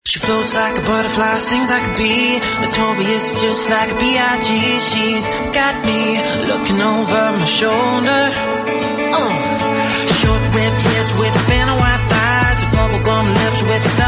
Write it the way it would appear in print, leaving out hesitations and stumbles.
She floats like a butterfly, stings like a bee, notorious just like a B.I.G. She's got me looking over my shoulder. Short red dress with a fan of white thighs, and bubblegum lips with a star.